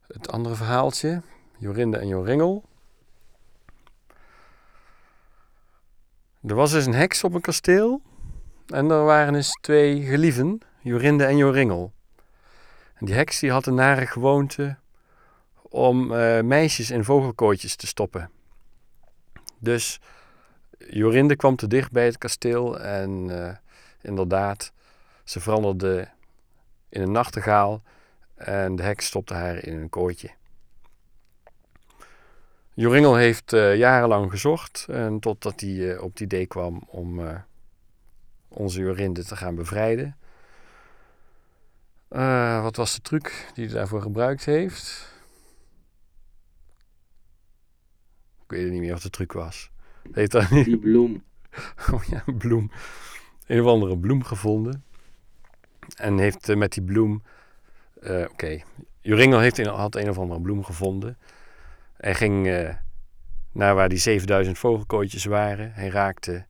het andere verhaaltje. Jorinde en Joringel. Er was dus een heks op een kasteel. En er waren dus 2 gelieven, Jorinde en Joringel. En die heks die had een nare gewoonte om meisjes in vogelkooitjes te stoppen. Dus Jorinde kwam te dicht bij het kasteel en inderdaad, ze veranderde in een nachtegaal en de heks stopte haar in een kooitje. Joringel heeft jarenlang gezocht en totdat hij op het idee kwam om onze Jorinde te gaan bevrijden. Wat was de truc die hij daarvoor gebruikt heeft? Ik weet niet meer wat de truc was. Heeft daar niet... Die bloem. Oh ja, een bloem. Een of andere bloem gevonden. En heeft met die bloem... Joringel had een of andere bloem gevonden. Hij ging naar waar die 7000 vogelkooitjes waren. Hij raakte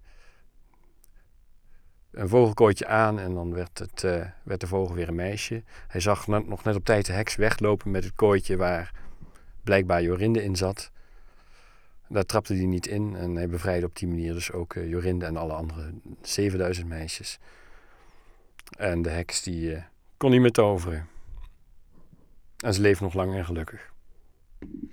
een vogelkooitje aan en dan werd de vogel weer een meisje. Hij zag nog net op tijd de heks weglopen met het kooitje waar blijkbaar Jorinde in zat. Daar trapte hij niet in en hij bevrijdde op die manier dus ook Jorinde en alle andere 7000 meisjes. En de heks die kon niet meer toveren. En ze leeft nog lang en gelukkig.